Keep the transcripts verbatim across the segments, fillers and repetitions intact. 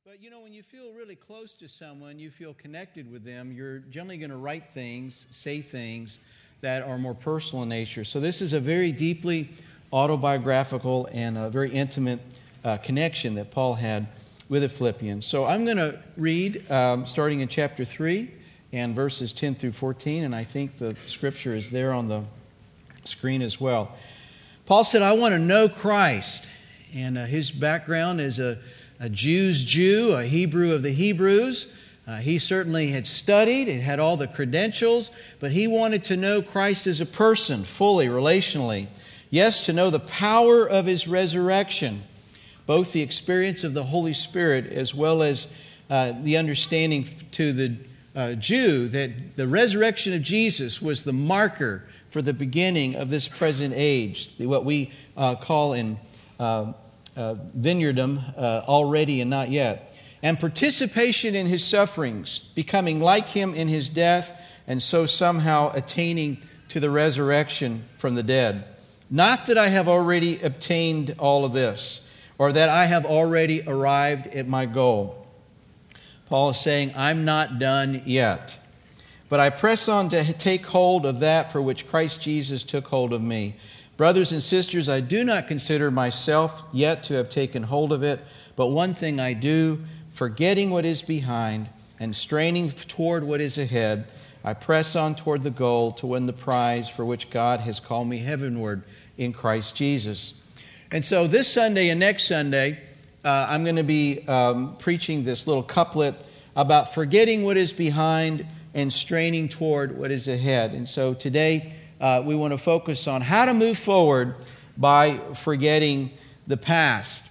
But you know, when you feel really close to someone, you feel connected with them, you're generally going to write things, say things that are more personal in nature. So this is a very deeply autobiographical and a very intimate uh, connection that Paul had with the Philippians. So I'm going to read um, starting in chapter three and verses ten through fourteen, and I think the scripture is there on the screen as well. Paul said, I want to know Christ. And uh, his background is a, a Jew's Jew, a Hebrew of the Hebrews. Uh, he certainly had studied, it had all the credentials, but he wanted to know Christ as a person, fully, relationally. Yes, to know the power of His resurrection, both the experience of the Holy Spirit as well as uh, the understanding to the uh, Jew that the resurrection of Jesus was the marker for the beginning of this present age, what we uh, call in uh, uh, vineyardom uh, already and not yet. And participation in His sufferings, becoming like Him in His death, and so somehow attaining to the resurrection from the dead. Not that I have already obtained all of this, or that I have already arrived at my goal. Paul is saying, I'm not done yet. But I press on to take hold of that for which Christ Jesus took hold of me. Brothers and sisters, I do not consider myself yet to have taken hold of it, but one thing I do, forgetting what is behind and straining toward what is ahead, I press on toward the goal to win the prize for which God has called me heavenward in Christ Jesus. And so this Sunday and next Sunday, uh, I'm going to be um, preaching this little couplet about forgetting what is behind and straining toward what is ahead. And so today uh, we want to focus on how to move forward by forgetting the past.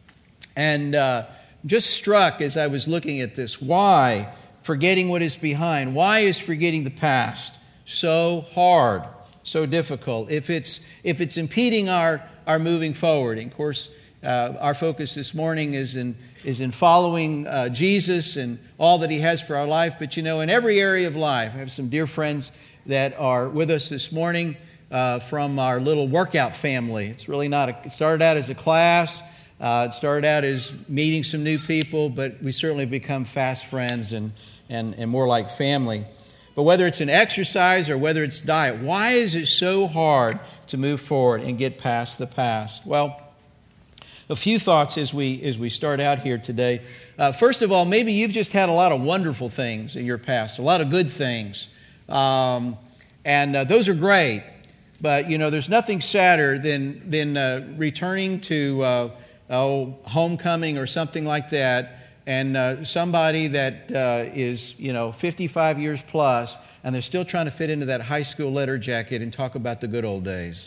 And uh, just struck as I was looking at this, why forgetting what is behind? Why is forgetting the past so hard, so difficult? If it's if it's impeding our, our moving forward. And of course, uh, our focus this morning is in is in following uh, Jesus and all that He has for our life. But you know, in every area of life, I have some dear friends that are with us this morning uh, from our little workout family. It's really not a, it started out as a class. Uh, it started out as meeting some new people, but we certainly become fast friends and, and, and more like family. But whether it's an exercise or whether it's diet, why is it so hard to move forward and get past the past? Well, a few thoughts as we as we start out here today. Uh, first of all, maybe you've just had a lot of wonderful things in your past, a lot of good things. Um, and uh, those are great. But, you know, there's nothing sadder than, than uh, returning to uh, oh, homecoming or something like that, and uh, somebody that uh, is, you know, fifty-five years plus, and they're still trying to fit into that high school letter jacket and talk about the good old days.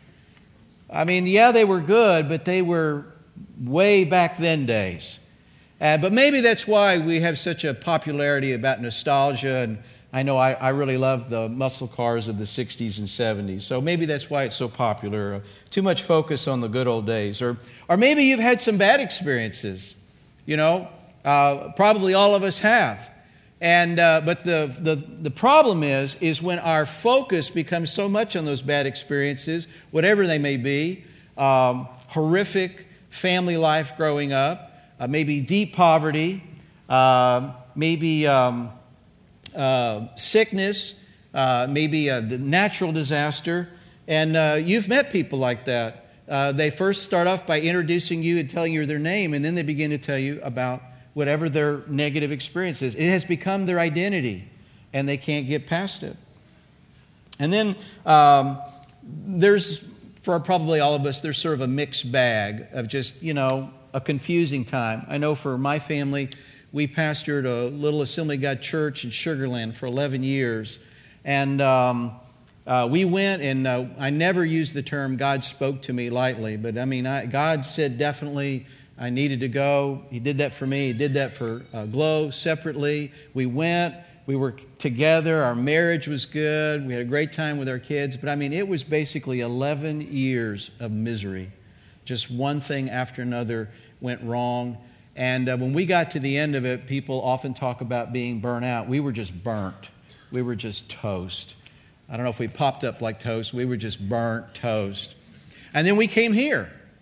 I mean, yeah, they were good, but they were way back then days. Uh, but maybe that's why we have such a popularity about nostalgia, and I know I, I really love the muscle cars of the sixties and seventies, so maybe that's why it's so popular. Uh, too much focus on the good old days. Or, or maybe you've had some bad experiences, you know. Uh, probably all of us have. And uh, but the, the the problem is is when our focus becomes so much on those bad experiences, whatever they may be, um, horrific family life growing up, uh, maybe deep poverty, uh, maybe um, uh, sickness, uh, maybe a natural disaster, and uh, you've met people like that. Uh, they first start off by introducing you and telling you their name, and then they begin to tell you about whatever their negative experience is. It has become their identity, and they can't get past it. And then um, there's, for probably all of us, there's sort of a mixed bag of just, you know, a confusing time. I know for my family, we pastored a little Assembly of God church in Sugar Land for eleven years. And um, uh, we went, and uh, I never used the term God spoke to me lightly, but I mean, I, God said definitely I needed to go. He did that for me. He did that for uh, Glow separately. We went. We were together. Our marriage was good. We had a great time with our kids. But I mean, it was basically eleven years of misery. Just one thing after another went wrong. And uh, when we got to the end of it, people often talk about being burnt out. We were just burnt. We were just toast. I don't know if we popped up like toast. We were just burnt toast. And then we came here.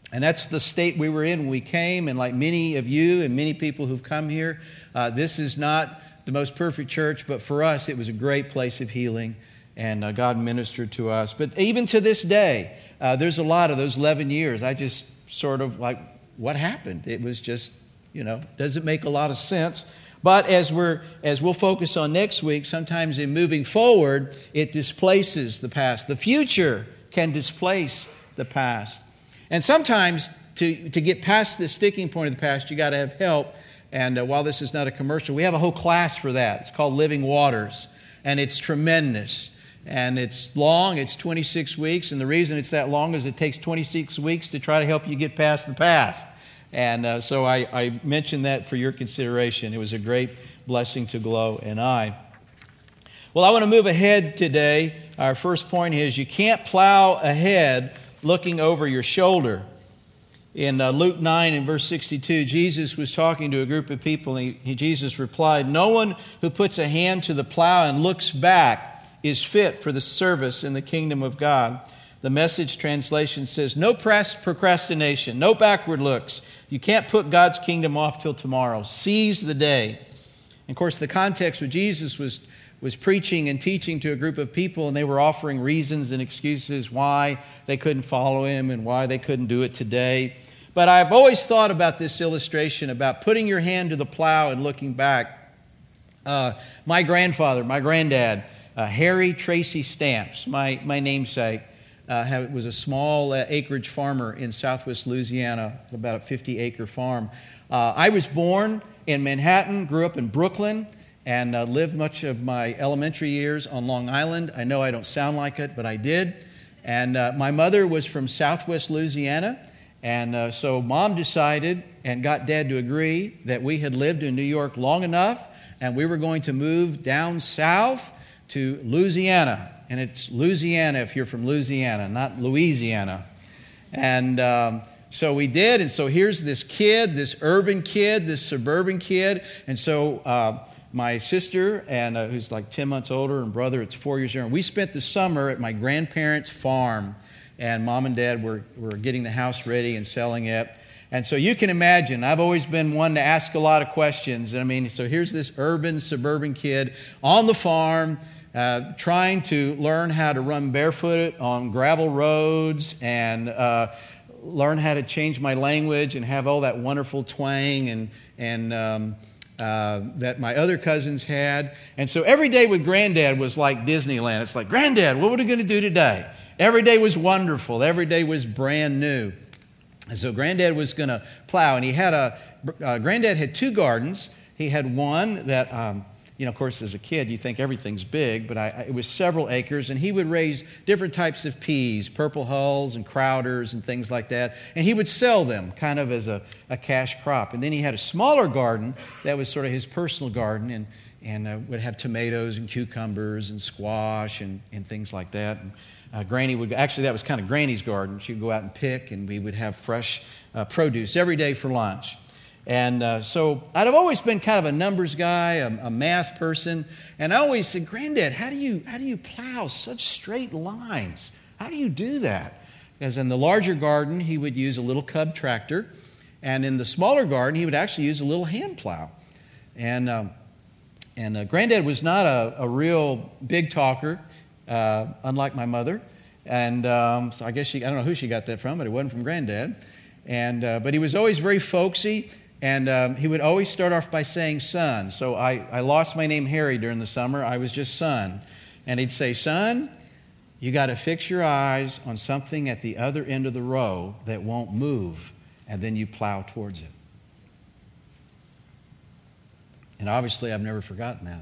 And that's the state we were in when we came. And like many of you and many people who've come here, uh, this is not the most perfect church, but for us, it was a great place of healing. And uh, God ministered to us. But even to this day, uh, there's a lot of those eleven years. I just sort of like, what happened? It was just, you know, doesn't make a lot of sense. But as we're as we'll focus on next week, sometimes in moving forward, it displaces the past. The future can displace the past. And sometimes to, to get past the sticking point of the past, you got to have help. And uh, while this is not a commercial, we have a whole class for that. It's called Living Waters. And it's tremendous. And it's long. It's twenty-six weeks. And the reason it's that long is it takes twenty-six weeks to try to help you get past the past. And uh, so I, I mentioned that for your consideration. It was a great blessing to Glow and I. Well, I want to move ahead today. Our first point is you can't plow ahead looking over your shoulder. In uh, Luke nine and verse sixty-two, Jesus was talking to a group of people, and he, he, Jesus replied, "No one who puts a hand to the plow and looks back is fit for the service in the kingdom of God." The Message translation says, no procrastination, no backward looks. You can't put God's kingdom off till tomorrow. Seize the day. And of course, the context with Jesus was, was preaching and teaching to a group of people, and they were offering reasons and excuses why they couldn't follow him and why they couldn't do it today. But I've always thought about this illustration about putting your hand to the plow and looking back. Uh, my grandfather, my granddad, uh, Harry Tracy Stamps, my, my namesake, Uh, have, was a small uh, acreage farmer in southwest Louisiana, about a fifty-acre farm. Uh, I was born in Manhattan, grew up in Brooklyn, and uh, lived much of my elementary years on Long Island. I know I don't sound like it, but I did. And uh, my mother was from southwest Louisiana, and uh, so Mom decided and got Dad to agree that we had lived in New York long enough, and we were going to move down south to Louisiana. And it's Louisiana if you're from Louisiana, not Louisiana. And um, so we did. And so here's this kid, this urban kid, this suburban kid. And so uh, my sister, and uh, who's like ten months older, and brother, it's four years younger. We spent the summer at my grandparents' farm. And Mom and Dad were, were getting the house ready and selling it. And so you can imagine, I've always been one to ask a lot of questions. I mean, so here's this urban, suburban kid on the farm, Uh, trying to learn how to run barefoot on gravel roads and uh, learn how to change my language and have all that wonderful twang and, and um, uh, that my other cousins had. And so every day with Granddad was like Disneyland. It's like, Granddad, what are we going to do today? Every day was wonderful. Every day was brand new. And so Granddad was going to plow. And he had a, uh, Granddad had two gardens. He had one that... Um, You know, of course, as a kid, you think everything's big, but I, it was several acres, and he would raise different types of peas, purple hulls and crowders and things like that, and he would sell them kind of as a, a cash crop. And then he had a smaller garden that was sort of his personal garden, and, and uh, would have tomatoes and cucumbers and squash and, and things like that. And, uh, Granny would, actually, that was kind of Granny's garden. She would go out and pick, and we would have fresh uh, produce every day for lunch. And uh, so I've always been kind of a numbers guy, a, a math person, and I always said, Granddad, how do you how do you plow such straight lines? How do you do that? Because in the larger garden, he would use a little cub tractor, and in the smaller garden, he would actually use a little hand plow. And um, and uh, Granddad was not a, a real big talker, uh, unlike my mother. And um, so I guess she I don't know who she got that from, but it wasn't from Granddad. And uh, but he was always very folksy. And um, he would always start off by saying son. So I, I lost my name Harry during the summer. I was just son. And he'd say, son, you got to fix your eyes on something at the other end of the row that won't move. And then you plow towards it. And obviously I've never forgotten that.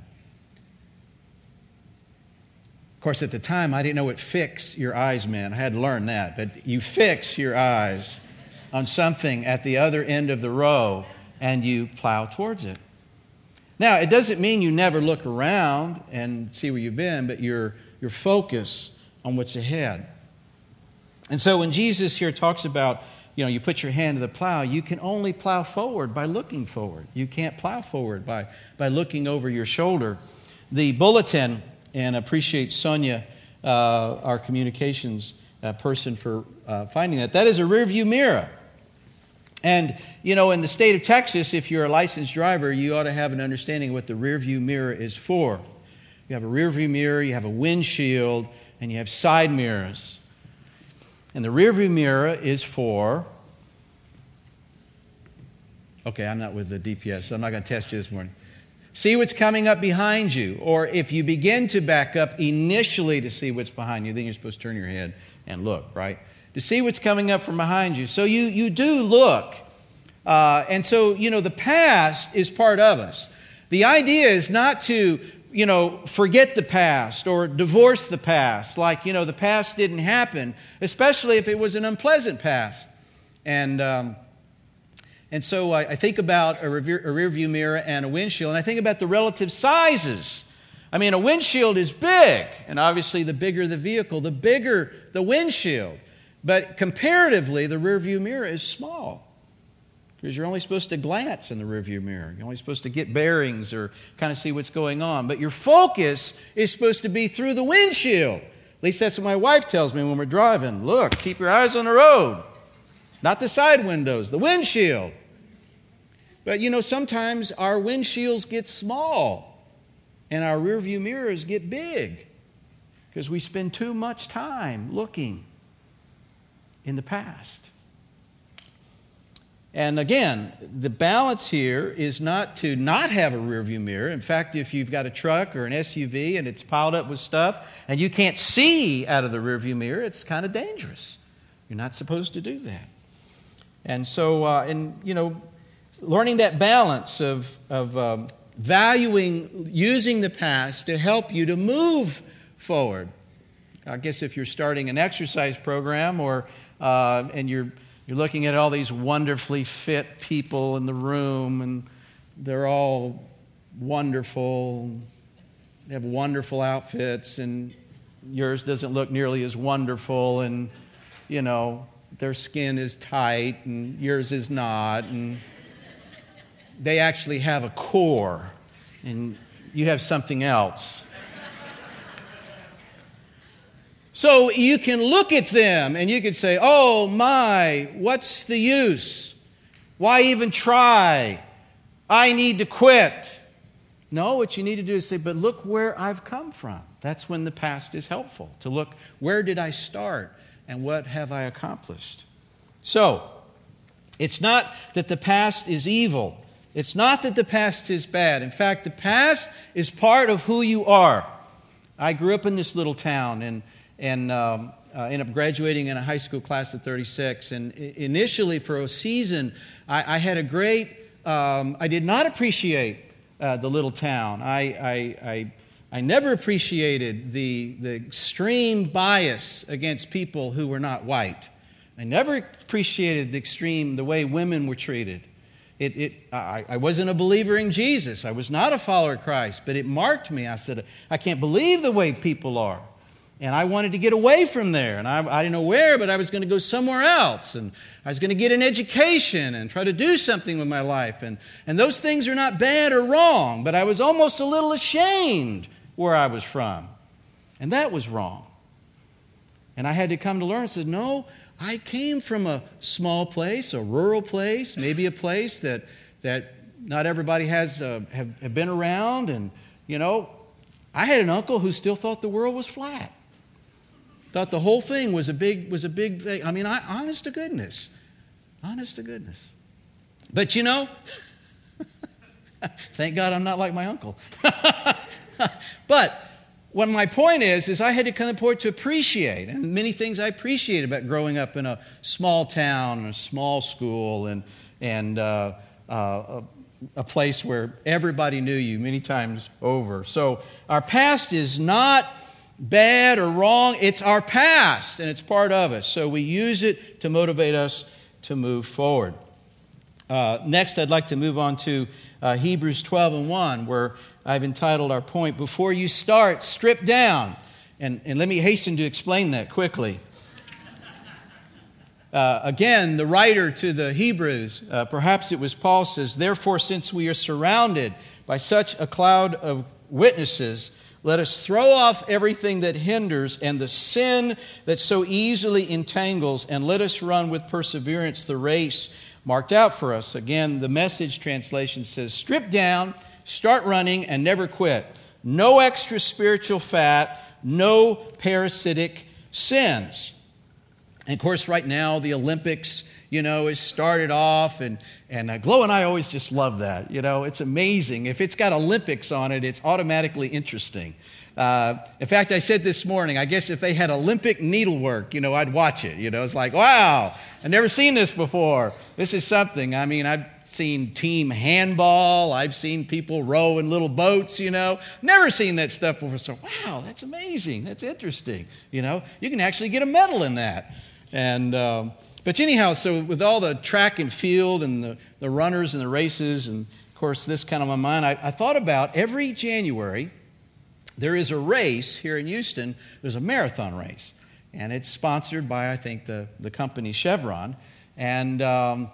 Of course, at the time, I didn't know what fix your eyes meant. I had to learn that. But you fix your eyes on something at the other end of the row, and you plow towards it. Now, it doesn't mean you never look around and see where you've been, but you're, you're focused on what's ahead. And so when Jesus here talks about, you know, you put your hand to the plow, you can only plow forward by looking forward. You can't plow forward by, by looking over your shoulder. The bulletin, and I appreciate Sonia, uh, our communications uh, person for uh, finding that. That is a rearview mirror. And, you know, in the state of Texas, if you're a licensed driver, you ought to have an understanding of what the rearview mirror is for. You have a rearview mirror, you have a windshield, and you have side mirrors. And the rearview mirror is for... Okay, I'm not with the D P S, so I'm not going to test you this morning. See what's coming up behind you. Or if you begin to back up initially to see what's behind you, then you're supposed to turn your head and look, right? To see what's coming up from behind you. So you, you do look. Uh, and so, you know, the past is part of us. The idea is not to, you know, forget the past or divorce the past. Like, you know, the past didn't happen, especially if it was an unpleasant past. And... Um, And so I, I think about a rear, a rear view mirror and a windshield, and I think about the relative sizes. I mean, a windshield is big, and obviously the bigger the vehicle, the bigger the windshield. But comparatively, the rear view mirror is small because you're only supposed to glance in the rear view mirror. You're only supposed to get bearings or kind of see what's going on. But your focus is supposed to be through the windshield. At least that's what my wife tells me when we're driving. Look, keep your eyes on the road. Not the side windows, the windshield. But, you know, sometimes our windshields get small and our rearview mirrors get big because we spend too much time looking in the past. And again, the balance here is not to not have a rearview mirror. In fact, if you've got a truck or an S U V and it's piled up with stuff and you can't see out of the rearview mirror, it's kind of dangerous. You're not supposed to do that. And so, uh, and you know, learning that balance of, of um, valuing, using the past to help you to move forward. I guess if you're starting an exercise program or uh, and you're you're looking at all these wonderfully fit people in the room and they're all wonderful, they have wonderful outfits and yours doesn't look nearly as wonderful and, you know, their skin is tight and yours is not, and they actually have a core and you have something else. So you can look at them and you can say, oh my, what's the use? Why even try? I need to quit. No, what you need to do is say, but look where I've come from. That's when the past is helpful, to look, where did I start? And what have I accomplished? So, it's not that the past is evil. It's not that the past is bad. In fact, the past is part of who you are. I grew up in this little town and, and um, uh, ended up graduating in a high school class of thirty-six. And initially, for a season, I, I had a great, um, I did not appreciate uh, the little town. I, I, I I never appreciated the, the extreme bias against people who were not white. I never appreciated the extreme, the way women were treated. It, it, I, I wasn't a believer in Jesus. I was not a follower of Christ, but it marked me. I said, I can't believe the way people are. And I wanted to get away from there. And I, I didn't know where, but I was going to go somewhere else. And I was going to get an education and try to do something with my life. And, and those things are not bad or wrong, but I was almost a little ashamed where I was from. And that was wrong. And I had to come to learn. I said, no, I came from a small place, a rural place, maybe a place that that not everybody has uh, have, have been around. And, you know, I had an uncle who still thought the world was flat. Thought the whole thing was a big, was a big thing. I mean, I, honest to goodness. Honest to goodness. But, you know, thank God I'm not like my uncle. But what my point is, is I had to come to point to appreciate, and many things I appreciate about growing up in a small town, and a small school, and and uh, uh, a, a place where everybody knew you many times over. So our past is not bad or wrong. It's our past, and it's part of us. So we use it to motivate us to move forward. Uh, next, I'd like to move on to uh, Hebrews twelve and one, where I've entitled our point, Before You Start, Strip Down. And, and let me hasten to explain that quickly. Uh, again, the writer to the Hebrews, uh, perhaps it was Paul, says, Therefore, since we are surrounded by such a cloud of witnesses, Let us throw off everything that hinders and the sin that so easily entangles, and let us run with perseverance the race marked out for us. Again, the Message translation says, strip down, start running, and never quit. No extra spiritual fat, no parasitic sins. And of course, right now, the Olympics, you know, is started off, and, and uh, Glow and I always just love that. You know, it's amazing. If it's got Olympics on it, it's automatically interesting. Uh, in fact, I said this morning, I guess if they had Olympic needlework, you know, I'd watch it. You know, it's like, wow, I've never seen this before. This is something. I mean, I've seen team handball. I've seen people row in little boats, you know. Never seen that stuff before. So, wow, that's amazing. That's interesting. You know, you can actually get a medal in that. And... Um, But anyhow, so with all the track and field and the, the runners and the races, and of course this kind of on my mind, I, I thought about every January there is a race here in Houston. There's a marathon race, and it's sponsored by, I think, the, the company Chevron. And um,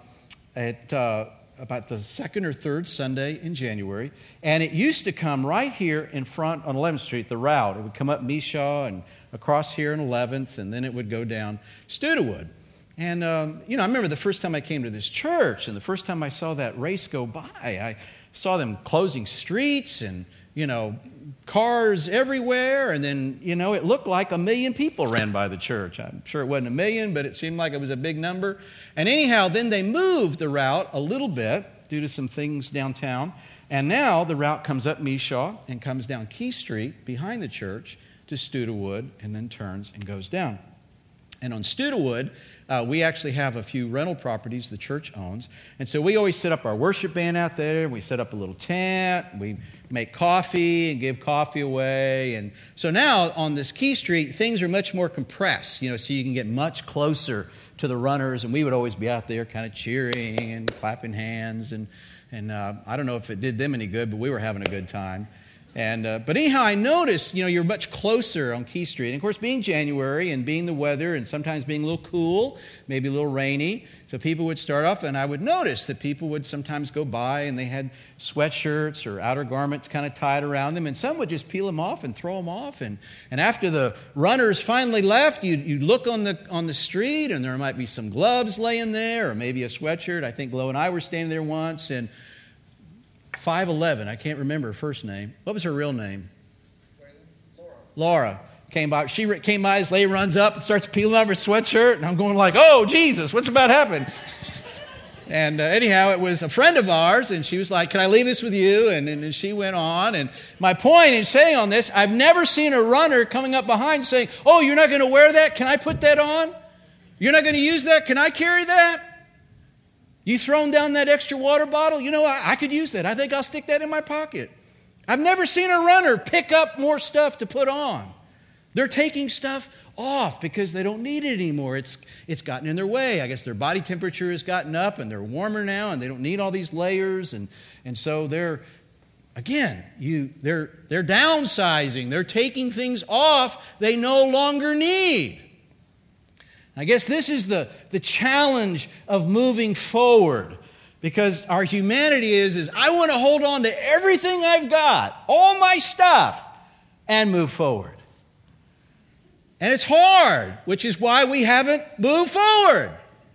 it uh, about the second or third Sunday in January, and it used to come right here in front on eleventh Street, the route. It would come up Meshaw and across here on eleventh, and then it would go down Studewood. And, um, you know, I remember the first time I came to this church and the first time I saw that race go by, I saw them closing streets and, you know, cars everywhere. And then, you know, it looked like a million people ran by the church. I'm sure it wasn't a million, but it seemed like it was a big number. And anyhow, then they moved the route a little bit due to some things downtown. And now the route comes up Meshaw and comes down Key Street behind the church to Studewood and then turns and goes down. And on Studewood, uh, we actually have a few rental properties the church owns. And so we always set up our worship band out there. We set up a little tent. We make coffee and give coffee away. And so now on this Key Street, things are much more compressed, you know, so you can get much closer to the runners. And we would always be out there kind of cheering and clapping hands. And, and uh, I don't know if it did them any good, but we were having a good time. And uh, but anyhow, I noticed, you know, you're much closer on Key Street. And of course, being January and being the weather and sometimes being a little cool, maybe a little rainy, so people would start off, and I would notice that people would sometimes go by and they had sweatshirts or outer garments kind of tied around them, and some would just peel them off and throw them off. And, and after the runners finally left, you'd, you'd look on the on the street, and there might be some gloves laying there or maybe a sweatshirt. I think Glow and I were standing there once, and five eleven, I can't remember her first name. What was her real name? Laura. Laura came by. She came by, this lady runs up and starts peeling off her sweatshirt, and I'm going like, oh, Jesus, what's about to happen? And uh, anyhow, it was a friend of ours, and she was like, can I leave this with you? And, and she went on. And my point in saying on this, I've never seen a runner coming up behind saying, oh, you're not going to wear that? Can I put that on? You're not going to use that? Can I carry that? You thrown down that extra water bottle? You know, I, I could use that. I think I'll stick that in my pocket. I've never seen a runner pick up more stuff to put on. They're taking stuff off because they don't need it anymore. It's it's gotten in their way. I guess their body temperature has gotten up and they're warmer now and they don't need all these layers. And, and so they're, again, you they're they're downsizing. They're taking things off they no longer need. I guess this is the, the challenge of moving forward, because our humanity is, is I want to hold on to everything I've got, all my stuff, and move forward. And it's hard, which is why we haven't moved forward.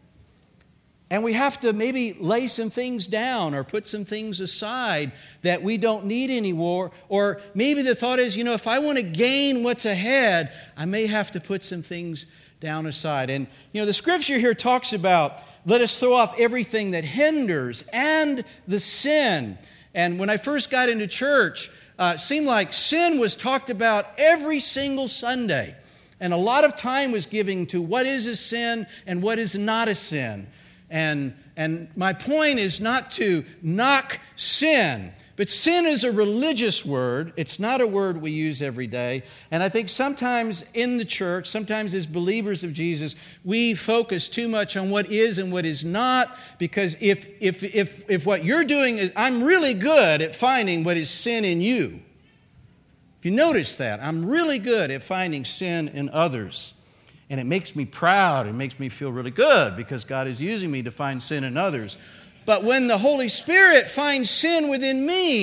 And we have to maybe lay some things down or put some things aside that we don't need anymore. Or maybe the thought is, you know, if I want to gain what's ahead, I may have to put some things down aside. And, you know, the scripture here talks about, let us throw off everything that hinders and the sin. And when I first got into church, uh, it seemed like sin was talked about every single Sunday. And a lot of time was given to what is a sin and what is not a sin. And, and my point is not to knock sin, but sin is a religious word. It's not a word we use every day. And I think sometimes in the church, sometimes as believers of Jesus, we focus too much on what is and what is not, because if, if, if, if what you're doing is, I'm really good at finding what is sin in you. If you notice that, I'm really good at finding sin in others. And it makes me proud. It makes me feel really good because God is using me to find sin in others. But when the Holy Spirit finds sin within me,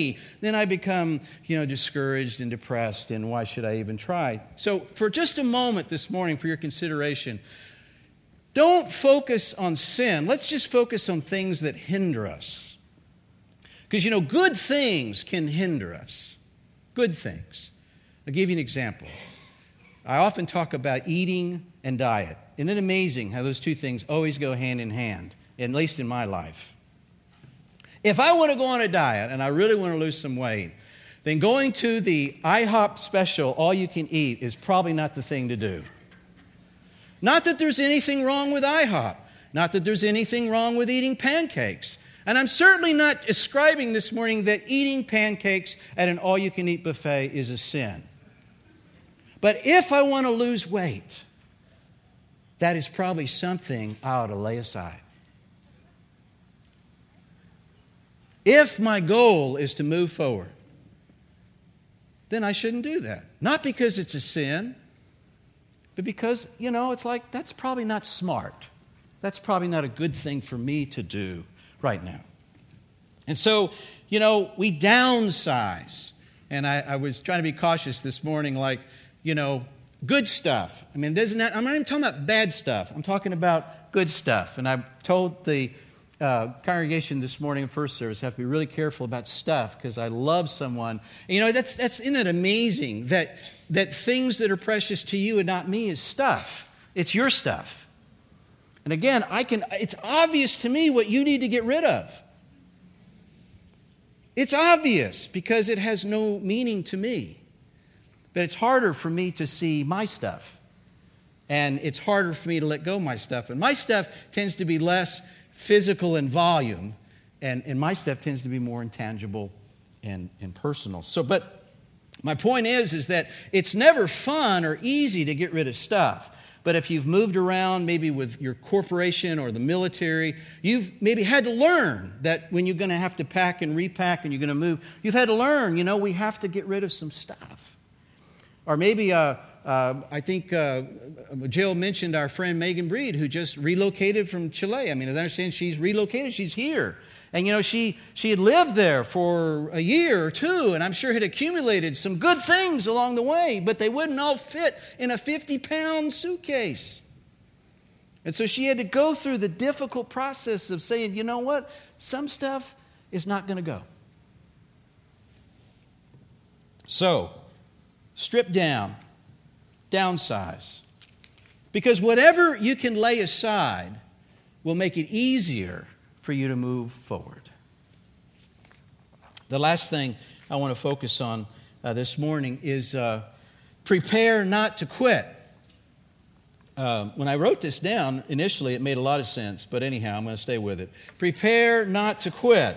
then I become, you know, discouraged and depressed, and why should I even try? So for just a moment this morning, for your consideration, don't focus on sin. Let's just focus on things that hinder us. Because, you know, good things can hinder us. Good things. I'll give you an example. I often talk about eating and diet. Isn't it amazing how those two things always go hand in hand, at least in my life? If I want to go on a diet and I really want to lose some weight, then going to the IHOP special, all you can eat, is probably not the thing to do. Not that there's anything wrong with IHOP. Not that there's anything wrong with eating pancakes. And I'm certainly not ascribing this morning that eating pancakes at an all-you-can-eat buffet is a sin. But if I want to lose weight, that is probably something I ought to lay aside. If my goal is to move forward, then I shouldn't do that. Not because it's a sin, but because, you know, it's like, that's probably not smart. That's probably not a good thing for me to do right now. And so, you know, we downsize. And I, I was trying to be cautious this morning, like, you know, good stuff. I mean, doesn't that, I'm not even talking about bad stuff. I'm talking about good stuff. And I told the uh, congregation this morning in first service, I have to be really careful about stuff because I love someone. And, you know, that's that's isn't it amazing that that things that are precious to you and not me is stuff. It's your stuff. And again, I can. It's obvious to me what you need to get rid of. It's obvious because it has no meaning to me. But it's harder for me to see my stuff. And it's harder for me to let go of my stuff. And my stuff tends to be less physical in volume. And, and my stuff tends to be more intangible and, and personal. So, but my point is, is that it's never fun or easy to get rid of stuff. But if you've moved around, maybe with your corporation or the military, you've maybe had to learn that when you're going to have to pack and repack and you're going to move, you've had to learn, you know, we have to get rid of some stuff. Or maybe, uh, uh, I think uh, Jill mentioned our friend Megan Breed, who just relocated from Chile. I mean, as I understand, she's relocated. She's here. And, you know, she, she had lived there for a year or two, and I'm sure had accumulated some good things along the way, but they wouldn't all fit in a fifty-pound suitcase. And so she had to go through the difficult process of saying, you know what, some stuff is not going to go. So, strip down, downsize. Because whatever you can lay aside will make it easier for you to move forward. The last thing I want to focus on uh, this morning is uh, prepare not to quit. Uh, when I wrote this down, initially it made a lot of sense, but anyhow, I'm going to stay with it. Prepare not to quit.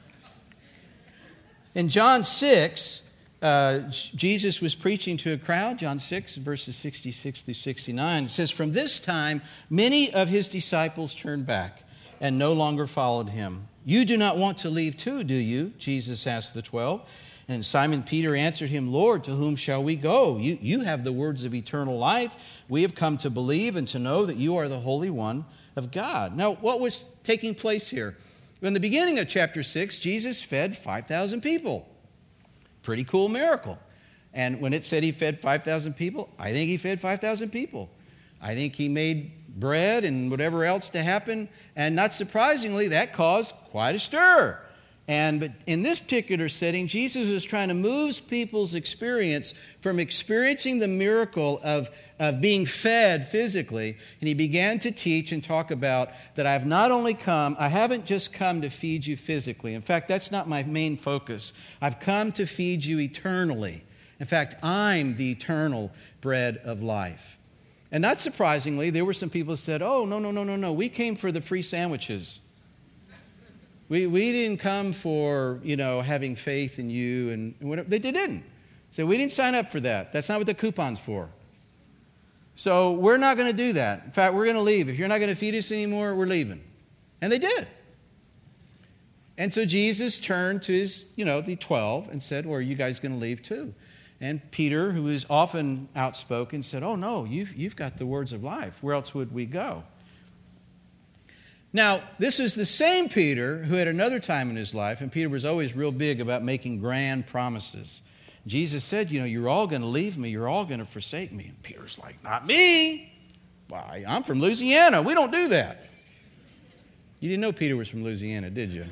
In John six, Uh, Jesus was preaching to a crowd, John six, verses sixty-six through sixty-nine. It says, "From this time, many of his disciples turned back and no longer followed him. 'You do not want to leave too, do you?' Jesus asked the twelve. And Simon Peter answered him, 'Lord, to whom shall we go? You, you have the words of eternal life. We have come to believe and to know that you are the Holy One of God.'" Now, what was taking place here? In the beginning of chapter six, Jesus fed five thousand people. Pretty cool miracle. And when it said he fed five thousand people, I think he fed five thousand people. I think he made bread and whatever else to happen. And not surprisingly, that caused quite a stir. And but in this particular setting, Jesus was trying to move people's experience from experiencing the miracle of, of being fed physically. And he began to teach and talk about that I've not only come, I haven't just come to feed you physically. In fact, that's not my main focus. I've come to feed you eternally. In fact, I'm the eternal bread of life. And not surprisingly, there were some people who said, oh, no, no, no, no, no. We came for the free sandwiches. We we didn't come for, you know, having faith in you and whatever. They didn't. So we didn't sign up for that. That's not what the coupon's for. So we're not going to do that. In fact, we're going to leave. If you're not going to feed us anymore, we're leaving. And they did. And so Jesus turned to his, you know, the twelve and said, well, are you guys going to leave too? And Peter, who is often outspoken, said, oh, no, you've, you've got the words of life. Where else would we go? Now, this is the same Peter who had another time in his life, and Peter was always real big about making grand promises. Jesus said, you know, you're all going to leave me. You're all going to forsake me. And Peter's like, not me. Why, I'm from Louisiana. We don't do that. You didn't know Peter was from Louisiana, did you?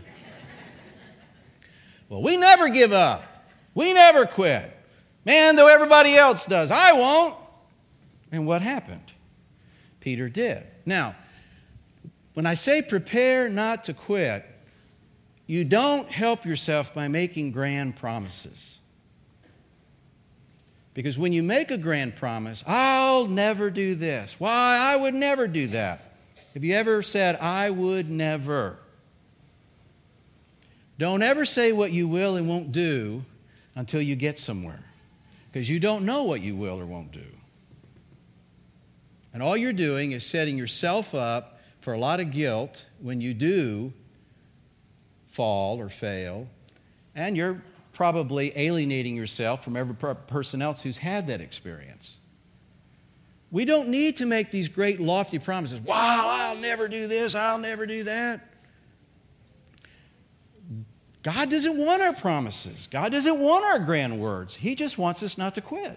Well, we never give up. We never quit. Man, though everybody else does, I won't. And what happened? Peter did. Now, when I say prepare not to quit, you don't help yourself by making grand promises. Because when you make a grand promise, I'll never do this. Why, I would never do that. Have you ever said, I would never? Don't ever say what you will and won't do until you get somewhere. Because you don't know what you will or won't do. And all you're doing is setting yourself up for a lot of guilt when you do fall or fail, and you're probably alienating yourself from every person else who's had that experience. We don't need to make these great lofty promises. Wow, I'll never do this, I'll never do that. God doesn't want our promises. God doesn't want our grand words. He just wants us not to quit.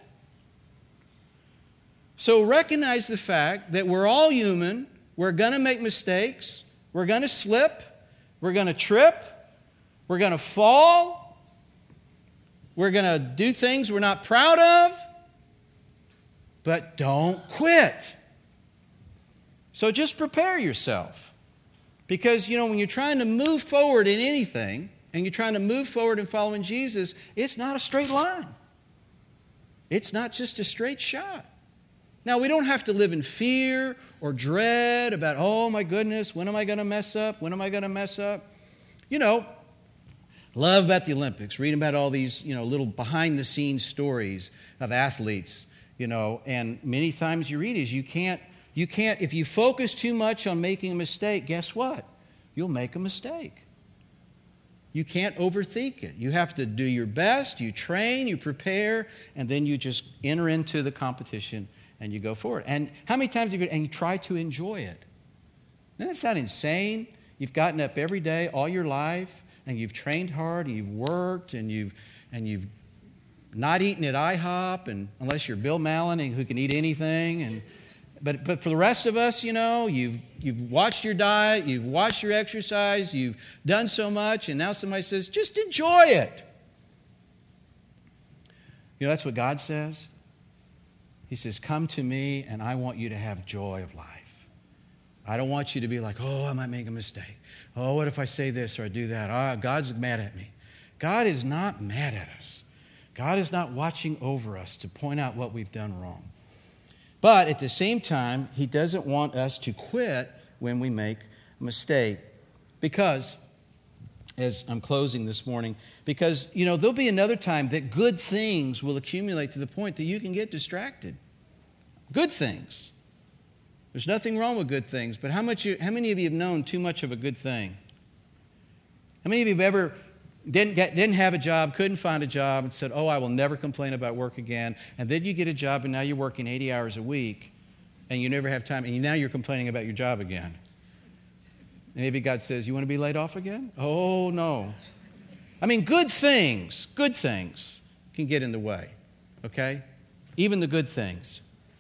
So recognize the fact that we're all human. We're going to make mistakes. We're going to slip. We're going to trip. We're going to fall. We're going to do things we're not proud of. But don't quit. So just prepare yourself. Because, you know, when you're trying to move forward in anything, and you're trying to move forward in following Jesus, it's not a straight line. It's not just a straight shot. Now, we don't have to live in fear or dread about, oh my goodness, when am I going to mess up? When am I going to mess up? You know, love about the Olympics, reading about all these, you know, little behind-the-scenes stories of athletes, you know, and many times you read is you can't, you can't, if you focus too much on making a mistake, guess what? You'll make a mistake. You can't overthink it. You have to do your best, you train, you prepare, and then you just enter into the competition and you go forward. And how many times have you, and you try to enjoy it? Now, that's not insane. You've gotten up every day all your life, and you've trained hard, and you've worked, and you've and you've not eaten at IHOP, and unless you're Bill Mallon, who can eat anything. And but but for the rest of us, you know, you've you've watched your diet, you've watched your exercise, you've done so much, and now somebody says, just enjoy it. You know, that's what God says. He says, come to me, and I want you to have joy of life. I don't want you to be like, oh, I might make a mistake. Oh, what if I say this or I do that? Oh, God's mad at me. God is not mad at us. God is not watching over us to point out what we've done wrong. But at the same time, He doesn't want us to quit when we make a mistake. Because, as I'm closing this morning, because, you know, there'll be another time that good things will accumulate to the point that you can get distracted. Good things. There's nothing wrong with good things, but how much? You, how many of you have known too much of a good thing? How many of you have ever didn't get, didn't have a job, couldn't find a job, and said, oh, I will never complain about work again, and then you get a job, and now you're working eighty hours a week, and you never have time, and now you're complaining about your job again? Maybe God says, you want to be laid off again? Oh, no. I mean, good things, good things can get in the way, okay? Even the good things.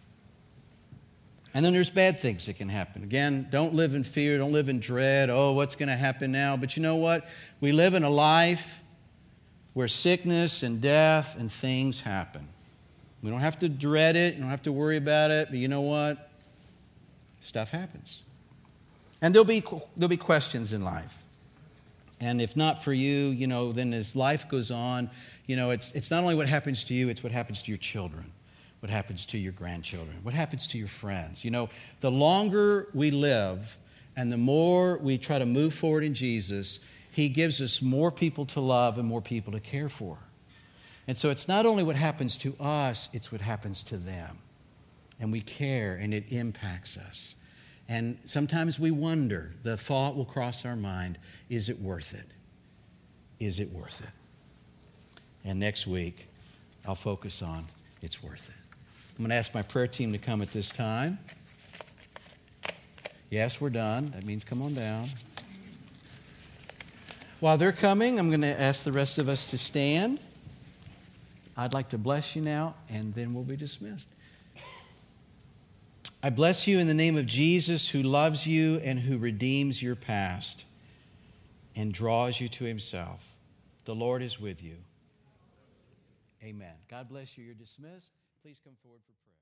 And then there's bad things that can happen. Again, don't live in fear, don't live in dread. Oh, what's going to happen now? But you know what? We live in a life where sickness and death and things happen. We don't have to dread it, we don't have to worry about it, but you know what? Stuff happens. And there'll be there'll be questions in life. And if not for you, you know, then as life goes on, you know, it's it's not only what happens to you, it's what happens to your children. What happens to your grandchildren? What happens to your friends? You know, the longer we live and the more we try to move forward in Jesus, He gives us more people to love and more people to care for. And so it's not only what happens to us, it's what happens to them. And we care and it impacts us. And sometimes we wonder, the thought will cross our mind, is it worth it? Is it worth it? And next week, I'll focus on it's worth it. I'm going to ask my prayer team to come at this time. Yes, we're done. That means come on down. While they're coming, I'm going to ask the rest of us to stand. I'd like to bless you now, and then we'll be dismissed. I bless you in the name of Jesus, who loves you and who redeems your past and draws you to himself. The Lord is with you. Amen. God bless you. You're dismissed. Please come forward for prayer.